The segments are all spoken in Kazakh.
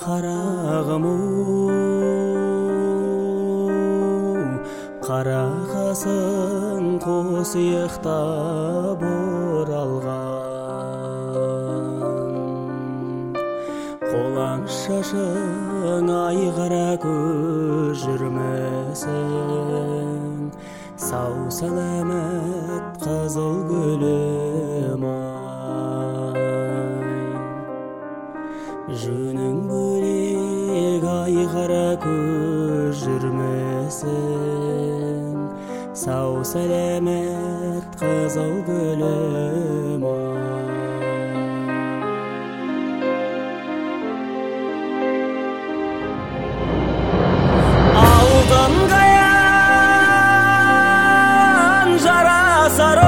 Қарағым қарағасың қос иықтап оралған, қолаң шашың айғара көз жүрмесің, сау сәлемет қызыл гүлім ай. Жөнің бөлек айғара көз жүрмесің, сау сәлемет қызыл гүлім ай. Алтын қаян жарасар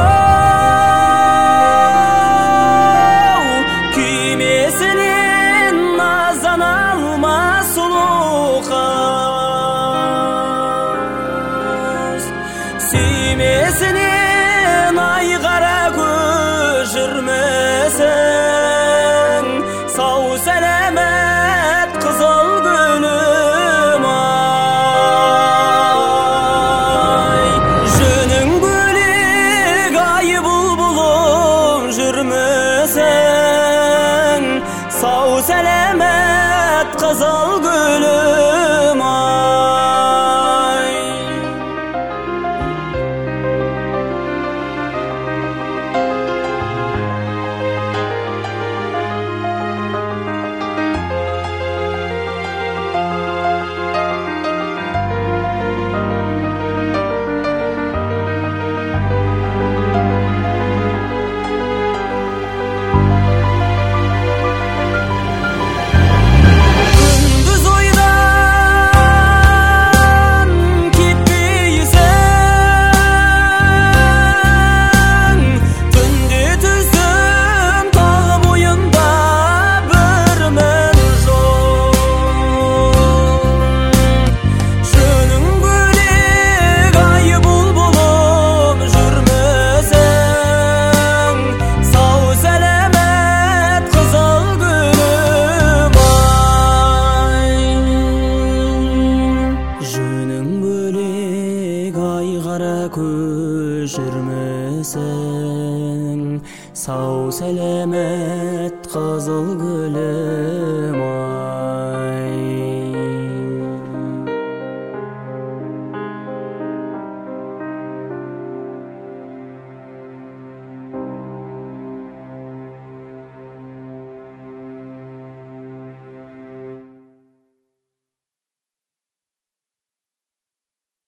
күймесінен назан алмас сұлу қыз, сүймесінен айғара көз жүрмесің, сау сәлемет қызыл гүлім ай. Жөнің бөлек ай бұлбұлым жүрмесің, сау сәлемет қызыл гүлім ай. Көз жүрмесің, сау сәлемет қызыл гүлім ай.